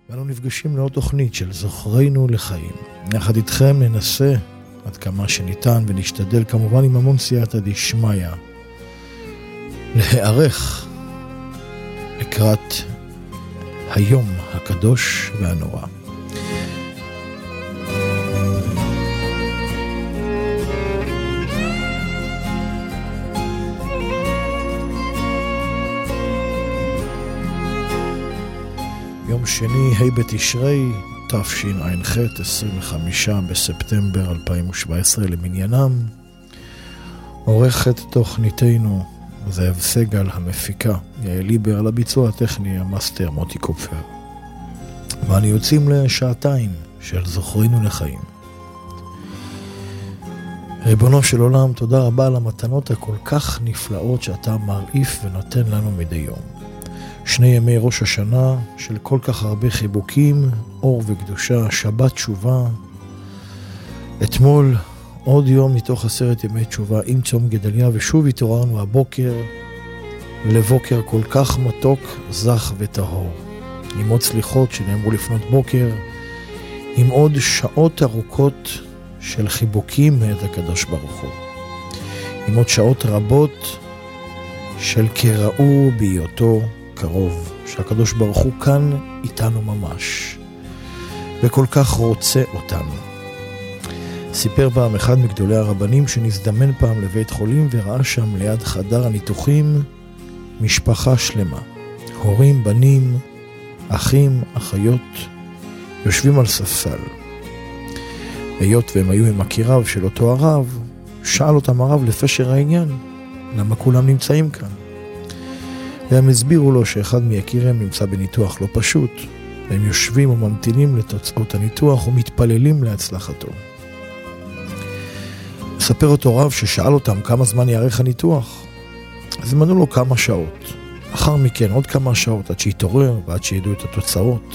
ואנו נפגשים לעוד תוכנית של זוכרינו לחיים. יחד איתכם ננסה עד כמה שניתן ונשתדל כמובן עם המון סייעתא דשמיא להיערך לקראת היום הקדוש והנורא. יום שני, ה' בתשרי, תשע"ח, 25 בספטמבר 2017 למניינם. עורכת תוכניתנו זאב סגל, המפיקה יעל ליבר, על הביצוע הטכני המאסטר מוטי קופפר. ואני יוצאים לשעתיים של זוכרינו לחיים. ריבונו של עולם, תודה רבה על המתנות הכל כך נפלאות שאתה מרעיף ונותן לנו מדי יום. 2 ימי ראש השנה של כל כך הרבה חיבוקים, אור וקדושה, שבת תשובה. אתמול עוד יום מתוך 10 ימי תשובה עם צום גדליה, ושוב התעוררנו הבוקר לבוקר כל כך מתוק, זך וטהור. עם עוד סליחות שנאמרו לפנות בוקר, עם עוד שעות ארוכות של חיבוקים מאת הקדוש ברוך הוא. עם עוד שעות רבות של קראו בהיותו קרוב, שהקדוש ברוך הוא כאן איתנו ממש, וכל כך רוצה אותנו. סיפר פעם אחד מגדולי הרבנים שנזדמן פעם לבית חולים וראה שם ליד חדר הניתוחים משפחה שלמה. הורים, בנים, אחים, אחיות, יושבים על ספסל. היות והם היו עם הכיריו של אותו הרב, שאל אותם הרב לפשר העניין, למה כולם נמצאים כאן? והם הסבירו לו שאחד מיקיריהם נמצא בניתוח לא פשוט, והם יושבים וממתינים לתוצאות הניתוח ומתפללים להצלחתו. מספר אותו רב ששאל אותם כמה זמן יארך הניתוח, אז מנו לו כמה שעות. אחר מכן עוד כמה שעות עד שיתעורר ועד שידעו את התוצאות.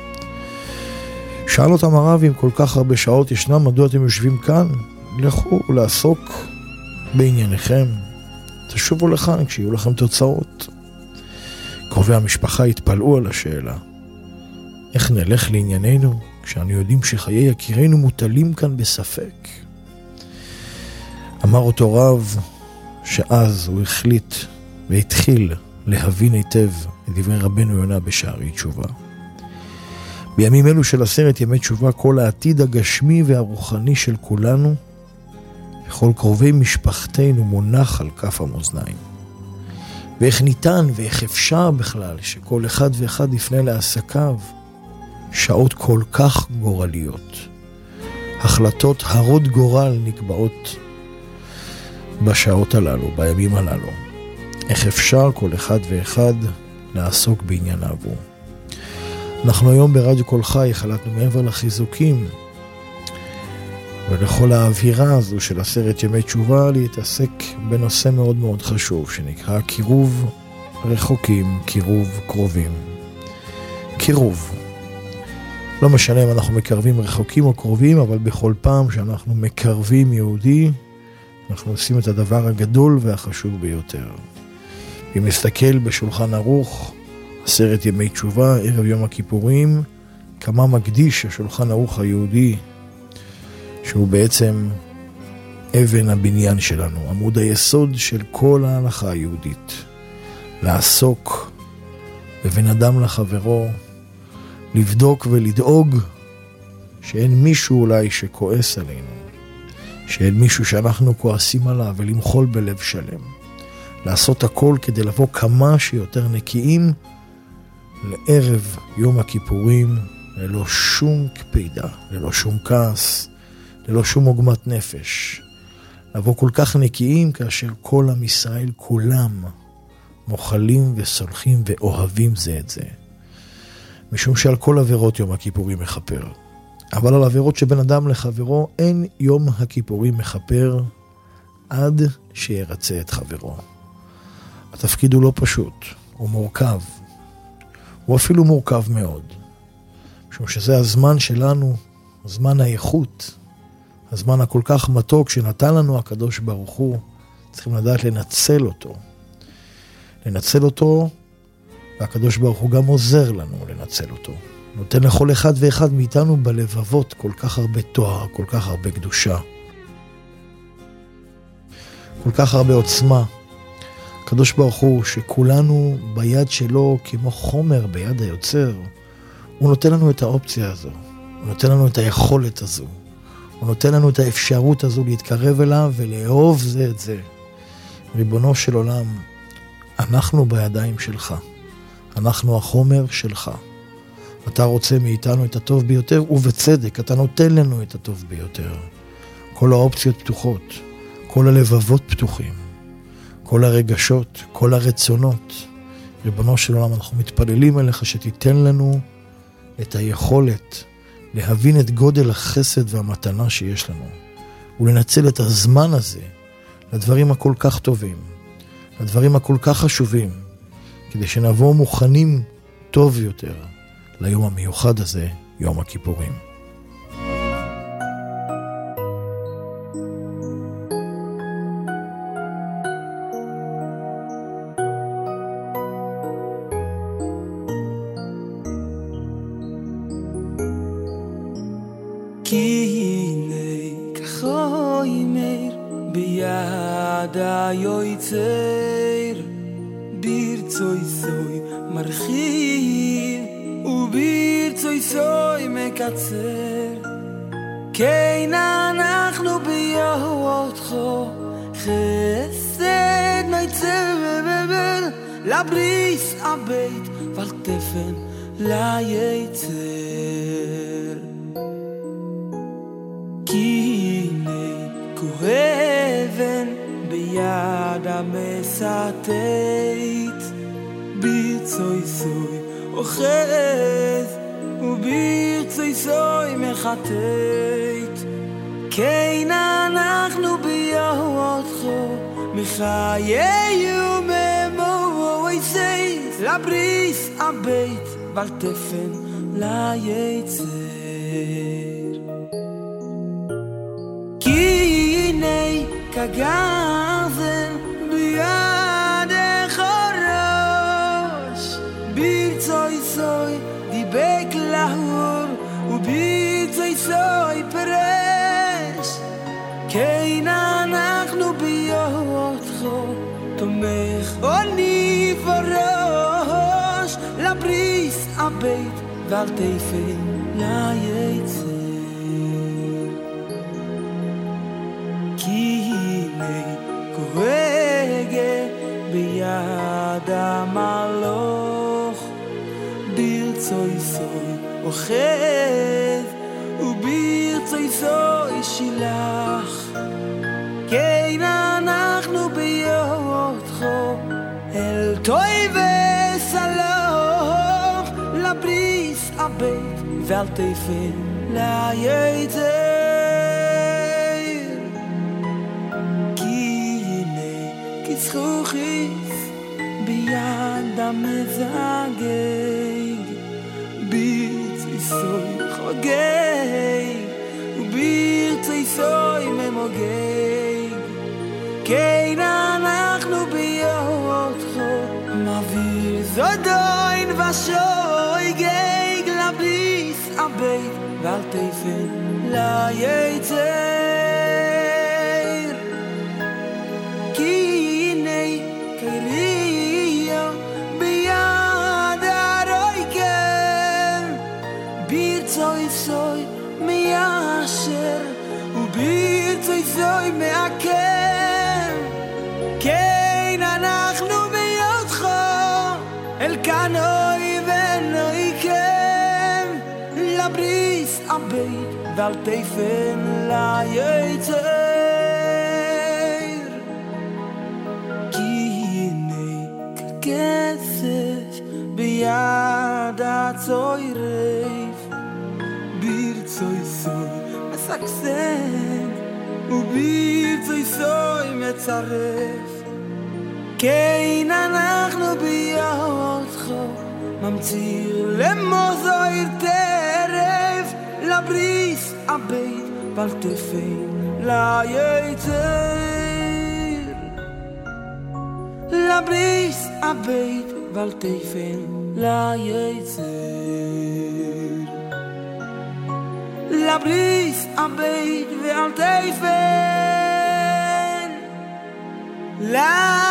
שאל אותם הרב, אם כל כך הרבה שעות ישנם, מדוע אתם יושבים כאן? לכו לעסוק בענייניכם, תשובו לכאן כשיהיו לכם תוצאות. קרובי המשפחה התפלאו על השאלה, איך נלך לענייננו כשאנו יודעים שחיי יקירינו מוטלים כאן בספק? אמר אותו רב שאז הוא החליט והתחיל להבין היטב את דברי רבנו יונה בשערי תשובה. בימים אלו של 10 ימי תשובה כל העתיד הגשמי והרוחני של כולנו וכל קרובי משפחתנו מונח על כף המאזניים. ואיך ניתן ואיך אפשר בכלל שכל אחד ואחד יפנה לעסקיו שעות כל כך גורליות. החלטות הרות גורל נקבעות בשעות הללו, בימים הללו. איך אפשר כל אחד ואחד לעסוק בענייניו. אנחנו היום ברדיו כל חי החלטנו מעבר לחיזוקים ולכל האווירה הזו של 10 ימי תשובה להתעסק בנושא מאוד מאוד חשוב שנקרא קירוב רחוקים, קירוב קרובים. קירוב. לא משנה אם אנחנו מקרבים רחוקים או קרובים, אבל בכל פעם שאנחנו מקרבים יהודי, אנחנו עושים את הדבר הגדול והחשוב ביותר. אם נסתכל בשולחן ערוך, 10 ימי תשובה, ערב יום הכיפורים, כמה מקדיש השולחן ערוך היהודי, שהוא בעצם אבן הבניין שלנו, עמוד היסוד של כל ההלכה היהודית. לעסוק בבן אדם לחברו, לבדוק ולדאוג שאין מישהו אולי שכועס עלינו, שאין מישהו שאנחנו כועסים עליו, ולמחול בלב שלם. לעשות הכל כדי לבוא כמה שיותר נקיים לערב יום הכיפורים, ללא שום קפידה, ללא שום כעס, ללא שום עוגמת נפש. לבוא כל כך נקיים כאשר כל עם ישראל כולם מוחלים וסולחים ואוהבים זה את זה. משום שעל כל עבירות יום הכיפורים מחפר. אבל על עבירות שבין אדם לחברו אין יום הכיפורים מחפר עד שירצה את חברו. התפקיד הוא לא פשוט, הוא מורכב. הוא אפילו מורכב מאוד. משום שזה הזמן שלנו, הזמן האיכות, הזמן הכל כך מתוק שנתן לנו הקדוש ברוך הוא, צריכים לדעת לנצל אותו. לנצל אותו, והקדוש ברוך הוא גם עוזר לנו לנצל אותו. נותן לכל אחד ואחד מאיתנו בלבבות כל כך הרבה תואר, כל כך הרבה קדושה, כל כך הרבה עוצמה. הקדוש ברוך הוא שכולנו ביד שלו כמו חומר ביד היוצר, הוא נותן לנו את האופציה הזו, הוא נותן לנו את היכולת הזו, הוא נותן לנו את האפשרות הזו להתקרב אליו ולאהוב זה את זה. ריבונו של עולם, אנחנו בידיים שלך, אנחנו החומר שלך. אתה רוצה מאיתנו את הטוב ביותר, ובצדק, אתה נותן לנו את הטוב ביותר. כל האופציות פתוחות, כל הלבבות פתוחים, כל הרגשות, כל הרצונות. ריבונו של עולם, אנחנו מתפללים אליך שתיתן לנו את היכולת להבין את גודל החסד והמתנה שיש לנו, ולנצל את הזמן הזה לדברים הכל כך טובים, לדברים הכל כך חשובים, כדי שנבוא מוכנים טוב יותר ליום המיוחד הזה, יום הכיפורים. כי הנה כחוי מאיר ביד היוצר, ברצוי סוי מרחיב וברצוי סוי מקצר. כן אנחנו ביהודך חסד נעצר לבריס הבית ולתפן ליצר. כי הנה כהבן ביד המסתת, ברצוי סוי אוחז וברצוי סוי מחטאת. כן אנחנו ביהודך מחיי וממועצת לבריס הבית ולתפן ליצר. כי הנה כגרזן בידך ראש, ברצוי סוי דיבק לאור וברצוי סוי פרש. כן אנחנו ביהודך תומך עוני וראש לבריס הבית ולתפן ליצר. כי הנה כהגה ביד המלוך, ברצוי סוי אוחז וברצוי סוי שילח. כן אנחנו ביהודך אל טוי וסלוח לבריס הבית ולתפן ליצר. זכוכית ביד המזגג, ברצוי סוי חוגג וברצוי סוי ממוגג. כן אנחנו ביהודך מעביר זודוין ושויגג לבריס הבית ולתפן ליצר. ברצוי סוי מיישר וברצוי סוי מעקר. כן אנחנו ביהודך אל כאן אויבנו יקם לבריס הבית ולתפן ליצר. כי הנה ככסף ביד הצוירף, ברצוי סוי מסכסן וברצוי סוי מצרף. כן אנחנו ביהודך ממציר למוזויר טרף לבריס הבית ולתפן ליצר. לבריס הבית ולתפן ליצר. bris a beit ve al teifen la